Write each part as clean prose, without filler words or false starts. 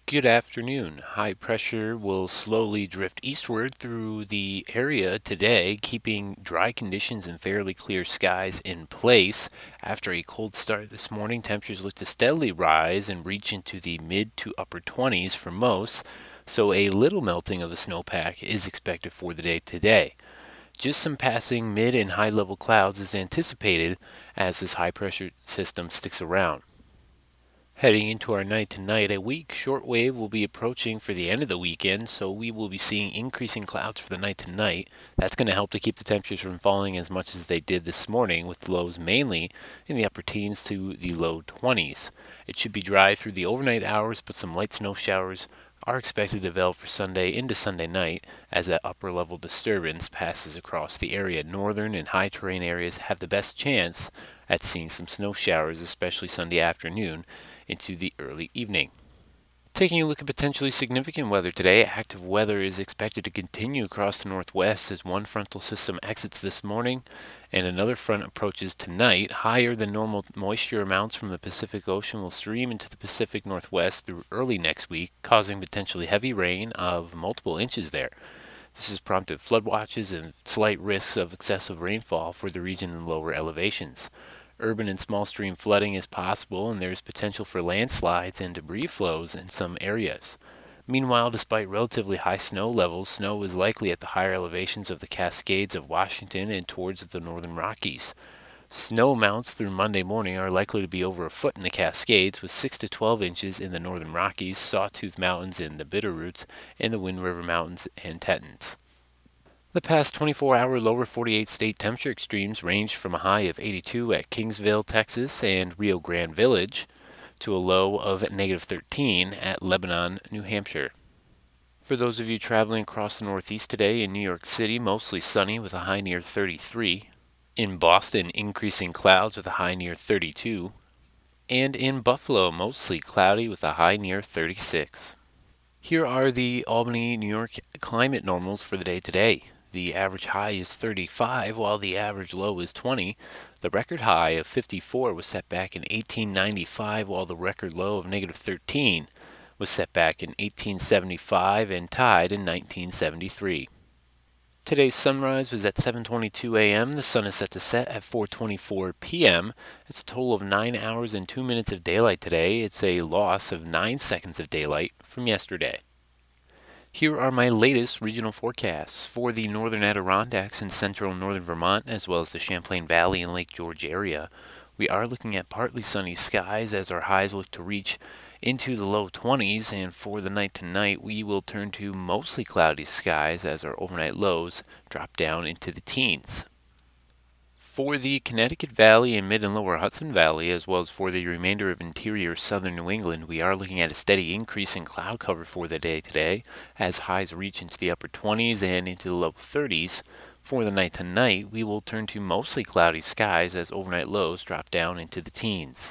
Good afternoon. High pressure will slowly drift eastward through the area today, keeping dry conditions and fairly clear skies in place. After a cold start this morning, temperatures look to steadily rise and reach into the mid to upper 20s for most, so a little melting of the snowpack is expected for the day today. Just some passing mid and high level clouds is anticipated as this high pressure system sticks around. Heading into our night tonight, a weak shortwave will be approaching for the end of the weekend, so we will be seeing increasing clouds for the night tonight. That's going to help to keep the temperatures from falling as much as they did this morning, with lows mainly in the upper teens to the low 20s. It should be dry through the overnight hours, but some light snow showers are expected to develop for Sunday into Sunday night as that upper level disturbance passes across the area. Northern and high terrain areas have the best chance at seeing some snow showers, especially Sunday afternoon into the early evening. Taking a look at potentially significant weather today, active weather is expected to continue across the northwest as one frontal system exits this morning and another front approaches tonight. Higher than normal moisture amounts from the Pacific Ocean will stream into the Pacific Northwest through early next week, causing potentially heavy rain of multiple inches there. This has prompted flood watches and slight risks of excessive rainfall for the region in lower elevations. Urban and small stream flooding is possible, and there is potential for landslides and debris flows in some areas. Meanwhile, despite relatively high snow levels, snow is likely at the higher elevations of the Cascades of Washington and towards the northern Rockies. Snow amounts through Monday morning are likely to be over a foot in the Cascades, with 6 to 12 inches in the northern Rockies, Sawtooth Mountains, and the Bitterroots, and the Wind River Mountains and Tetons. The past 24-hour lower 48 state temperature extremes ranged from a high of 82 at Kingsville, Texas, and Rio Grande Village to a low of negative 13 at Lebanon, New Hampshire. For those of you traveling across the Northeast today, in New York City, mostly sunny with a high near 33. In Boston, increasing clouds with a high near 32. And in Buffalo, mostly cloudy with a high near 36. Here are the Albany, New York climate normals for the day today. The average high is 35, while the average low is 20. The record high of 54 was set back in 1895, while the record low of negative 13 was set back in 1875 and tied in 1973. Today's sunrise was at 7:22 a.m. The sun is set to set at 4:24 p.m. It's a total of 9 hours and 2 minutes of daylight today. It's a loss of 9 seconds of daylight from yesterday. Here are my latest regional forecasts for the northern Adirondacks and central northern Vermont, as well as the Champlain Valley and Lake George area. We are looking at partly sunny skies as our highs look to reach into the low 20s, and for the night tonight, we will turn to mostly cloudy skies as our overnight lows drop down into the teens. For the Connecticut Valley and Mid and Lower Hudson Valley, as well as for the remainder of interior southern New England, we are looking at a steady increase in cloud cover for the day today, as highs reach into the upper 20s and into the low 30s. For the night tonight, we will turn to mostly cloudy skies as overnight lows drop down into the teens.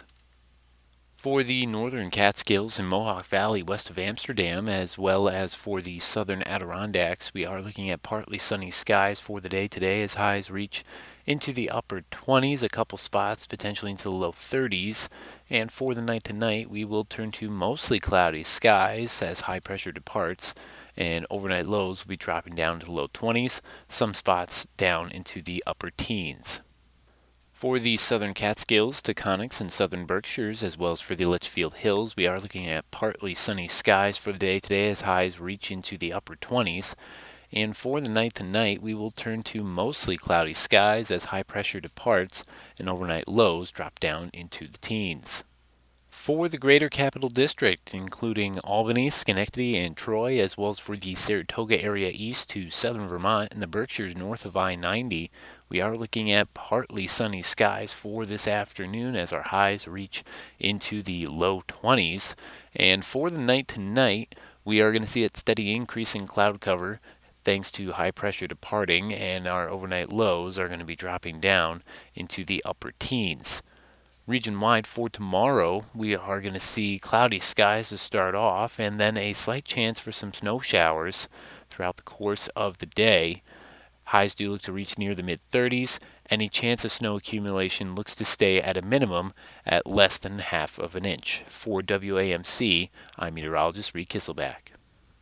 For the northern Catskills and Mohawk Valley west of Amsterdam, as well as for the southern Adirondacks, we are looking at partly sunny skies for the day today as highs reach into the upper 20s, a couple spots potentially into the low 30s. And for the night tonight, we will turn to mostly cloudy skies as high pressure departs, and overnight lows will be dropping down to the low 20s, some spots down into the upper teens. For the southern Catskills, Taconics, and southern Berkshires, as well as for the Litchfield Hills, we are looking at partly sunny skies for the day today as highs reach into the upper 20s. And for the night tonight, we will turn to mostly cloudy skies as high pressure departs and overnight lows drop down into the teens. For the greater capital district, including Albany, Schenectady, and Troy, as well as for the Saratoga area east to southern Vermont and the Berkshires north of I-90, we are looking at partly sunny skies for this afternoon as our highs reach into the low 20s. And for the night tonight, we are going to see a steady increase in cloud cover thanks to high pressure departing, and our overnight lows are going to be dropping down into the upper teens. Region-wide for tomorrow, we are going to see cloudy skies to start off and then a slight chance for some snow showers throughout the course of the day. Highs do look to reach near the mid-30s Any chance of snow accumulation looks to stay at a minimum at less than half of an inch. For WAMC, I'm meteorologist Reed Kisselback.